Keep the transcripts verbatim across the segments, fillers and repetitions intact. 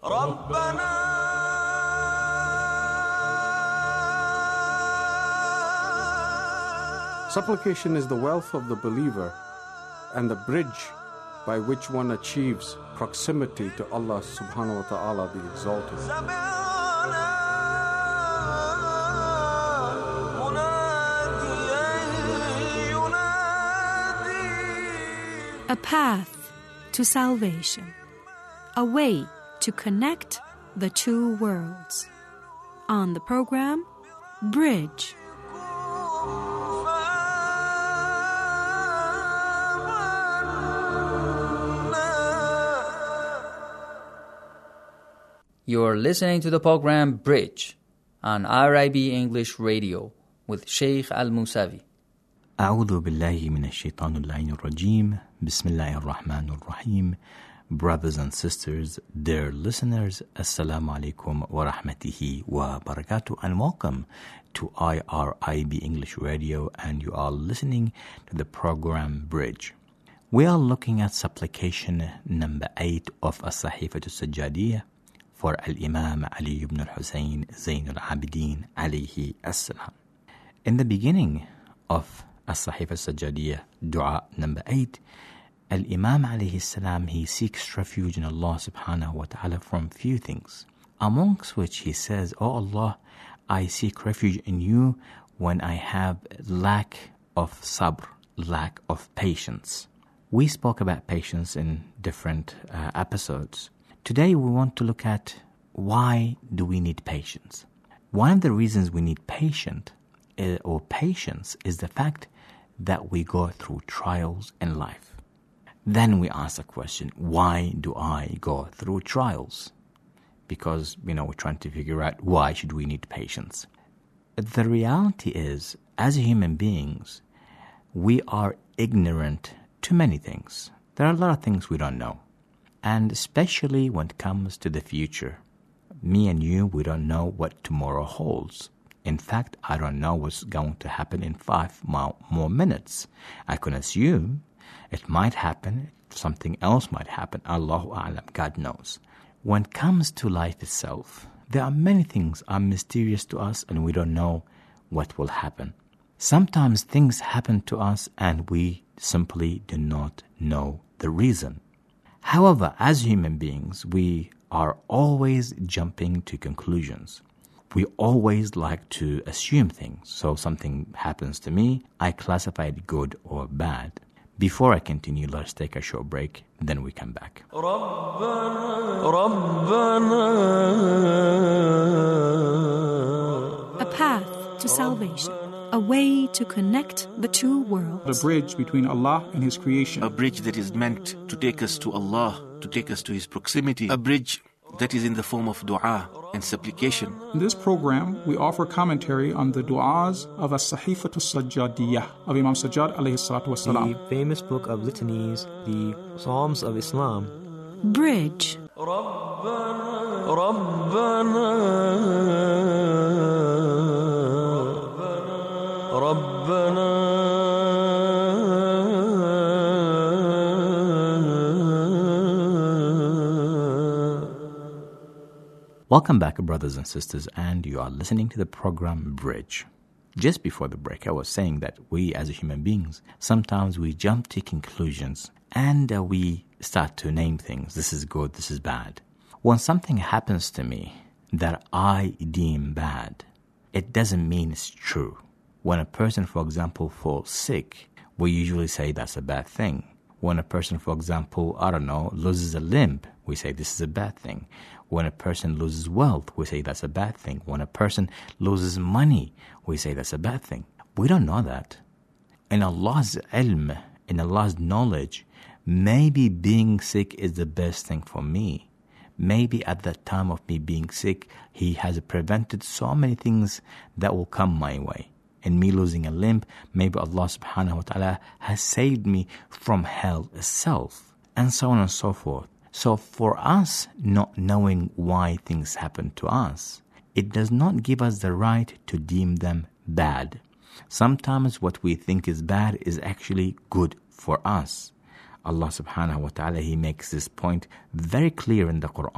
Supplication is the wealth of the believer and the bridge by which one achieves proximity to Allah subhanahu wa ta'ala the Exalted. A path to salvation, a way to connect the two worlds. On the program, Bridge. You're listening to the program Bridge on R I B English Radio with Sheikh Al-Musavi. أعوذ بالله من الشيطان اللعين الرجيم بسم الله الرحمن الرحيم. Brothers and sisters, dear listeners, Assalamu alaikum wa rahmatihi wa barakatuh, and welcome to I R I B English Radio, and you are listening to the program Bridge. We are looking at supplication number eight of As-Sahifa As-Sajjadiyah for Al-Imam Ali ibn al-Husayn Zayn al-Abidin alayhi as-salam. In the beginning of As-Sahifa As-Sajjadiyah, dua number eight, Al-Imam alayhi salam, he seeks refuge in Allah subhanahu wa ta'ala from few things, amongst which he says, "O Allah, I seek refuge in you when I have lack of sabr, lack of patience." We spoke about patience in different uh, episodes. Today we want to look at why do we need patience. One of the reasons we need patience uh, or patience is the fact that we go through trials in life. Then we ask the question, why do I go through trials? Because, you know, we're trying to figure out why should we need patience. The reality is, as human beings, we are ignorant to many things. There are a lot of things we don't know. And especially when it comes to the future. Me and you, we don't know what tomorrow holds. In fact, I don't know what's going to happen in five more minutes. I can assume it might happen, something else might happen. Allahu A'lam, God knows. When it comes to life itself, there are many things are mysterious to us and we don't know what will happen. Sometimes things happen to us and we simply do not know the reason. However, as human beings, we are always jumping to conclusions. We always like to assume things. So something happens to me, I classify it good or bad. Before I continue, let's take a short break, then we come back. A path to salvation, a way to connect the two worlds. The bridge between Allah and His creation. A bridge that is meant to take us to Allah, to take us to His proximity. A bridge that is in the form of dua and supplication. In this program, we offer commentary on the du'as of As-Sahifa As-Sajjadiyah of Imam Sajjad alayhi salatu wasalam. The famous book of litanies, the Psalms of Islam. Bridge. ربنا ربنا Welcome back, brothers and sisters, and you are listening to the program Bridge. Just before the break, I was saying that we as human beings, sometimes we jump to conclusions and uh, we start to name things. This is good, this is bad. When something happens to me that I deem bad, it doesn't mean it's true. When a person, for example, falls sick, we usually say that's a bad thing. When a person, for example, I don't know, loses a limb, we say this is a bad thing. When a person loses wealth, we say that's a bad thing. When a person loses money, we say that's a bad thing. We don't know that. In Allah's ilm, in Allah's knowledge, maybe being sick is the best thing for me. Maybe at that time of me being sick, He has prevented so many things that will come my way. In me losing a limb, maybe Allah subhanahu wa ta'ala has saved me from hell itself, and so on and so forth. So for us not knowing why things happen to us, it does not give us the right to deem them bad. Sometimes what we think is bad is actually good for us. Allah subhanahu wa ta'ala, He makes this point very clear in the Quran.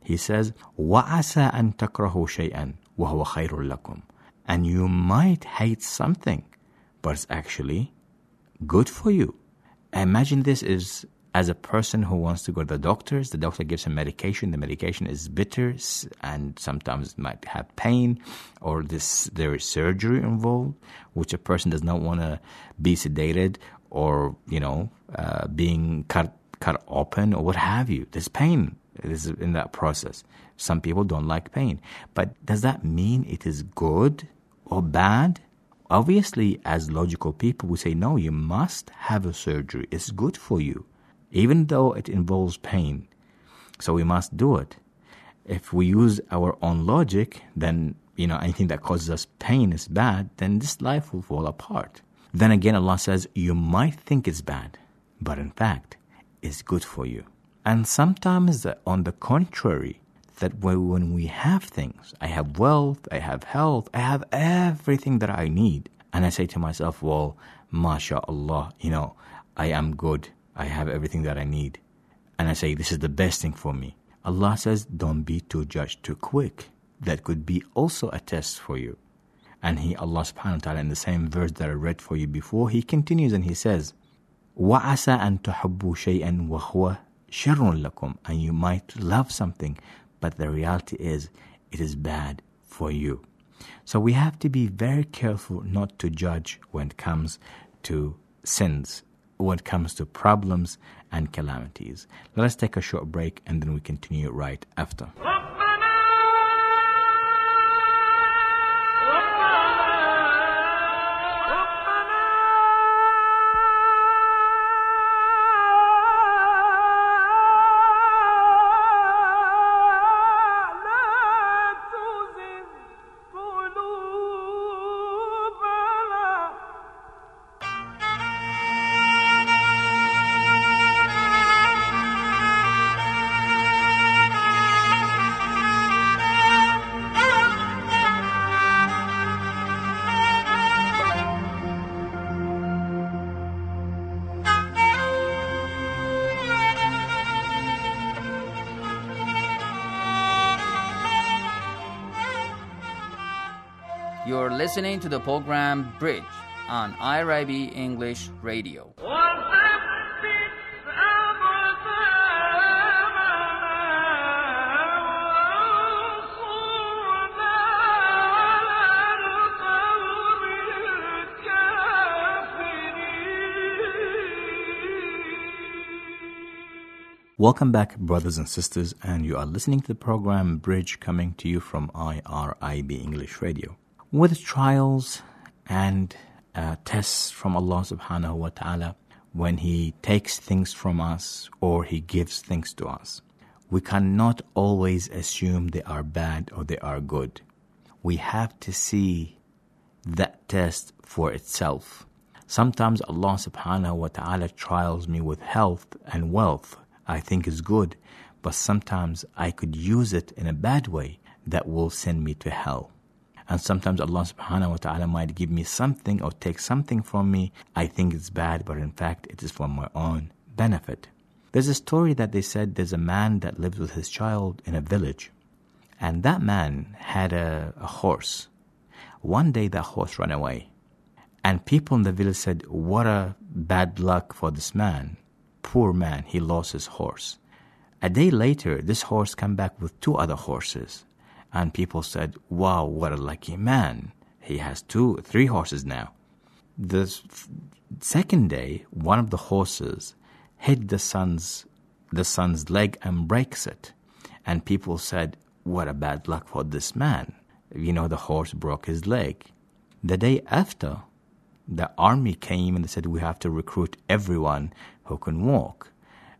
He says, وَعَسَىٰ أَن تَكْرَهُ شَيْئًا وَهُوَ خَيْرٌ لَكُمْ. And you might hate something, but it's actually good for you. Imagine this is as a person who wants to go to the doctors. The doctor gives him medication. The medication is bitter and sometimes might have pain, or this there is surgery involved, which a person does not want to be sedated or, you know, uh, being cut cut open or what have you. There's pain is in that process. Some people don't like pain. But does that mean it is good or bad? Obviously, as logical people, we say, no, you must have a surgery. It's good for you, even though it involves pain. So we must do it. If we use our own logic, then, you know, anything that causes us pain is bad, then this life will fall apart. Then again, Allah says, you might think it's bad, but in fact, it's good for you. And sometimes, on the contrary, that when we have things, I have wealth, I have health, I have everything that I need, and I say to myself, well, mashallah, you know, I am good, I have everything that I need, and I say, this is the best thing for me. Allah says, don't be too judged too quick. That could be also a test for you. And He, Allah subhanahu wa ta'ala, in the same verse that I read for you before, He continues and He says, وَعَسَىٰ أَن تُحِبُّوا شَيْئًا وَهُوَ شَرٌ لَكُمْ. And you might love something, but the reality is, it is bad for you. So we have to be very careful not to judge when it comes to sins, when it comes to problems and calamities. Let us take a short break and then we continue right after. You're listening to the program Bridge on I R I B English Radio. Welcome back, brothers and sisters, and you are listening to the program Bridge, coming to you from I R I B English Radio. With trials and uh, tests from Allah subhanahu wa ta'ala, when He takes things from us or He gives things to us, we cannot always assume they are bad or they are good. We have to see that test for itself. Sometimes Allah subhanahu wa ta'ala trials me with health and wealth I think is good, but sometimes I could use it in a bad way that will send me to hell. And sometimes Allah subhanahu wa ta'ala might give me something or take something from me. I think it's bad, but in fact it is for my own benefit. There's a story that they said there's a man that lives with his child in a village. And that man had a, a horse. One day that horse ran away. And people in the village said, what a bad luck for this man. Poor man, he lost his horse. A day later, this horse came back with two other horses. And people said, wow, what a lucky man. He has two, three horses now. The second day, one of the horses hit the son's, the son's leg and breaks it. And people said, what a bad luck for this man. You know, the horse broke his leg. The day after, the army came and they said, we have to recruit everyone who can walk.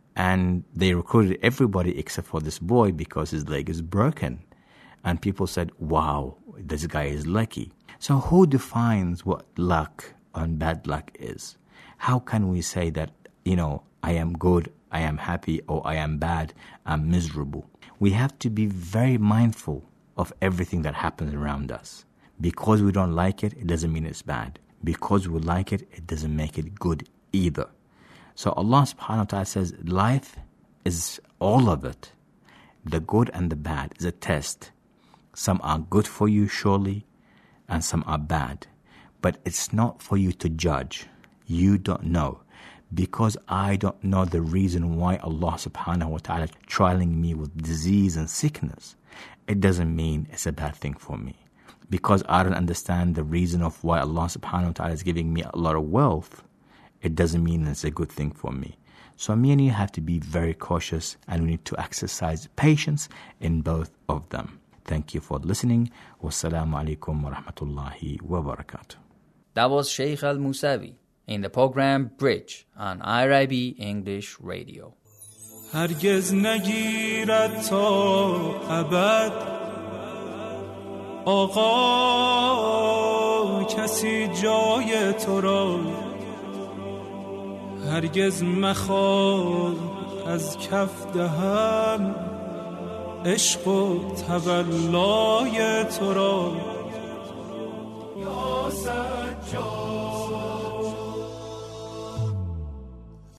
And they recruited everybody except for this boy because his leg is broken. And people said, wow, this guy is lucky. So who defines what luck and bad luck is? How can we say that, you know, I am good, I am happy, or I am bad, I'm miserable? We have to be very mindful of everything that happens around us. Because we don't like it, it doesn't mean it's bad. Because we like it, it doesn't make it good either. So Allah subhanahu wa ta'ala says, life is all of it. The good and the bad is a test. Some are good for you, surely, and some are bad. But it's not for you to judge. You don't know. Because I don't know the reason why Allah subhanahu wa ta'ala is trialing me with disease and sickness, it doesn't mean it's a bad thing for me. Because I don't understand the reason of why Allah subhanahu wa ta'ala is giving me a lot of wealth, it doesn't mean it's a good thing for me. So me and you have to be very cautious, and we need to exercise patience in both of them. Thank you for listening. Wassalamu alaikum wa rahmatullahi wa barakatuh. That was Sheikh Al-Musawi in the program Bridge on I R I B English Radio. هرگز نگیرد تا ابد آقا کسی جای تو را هرگز مخواه از کف دهم عشق و تولای تو را یا سجاد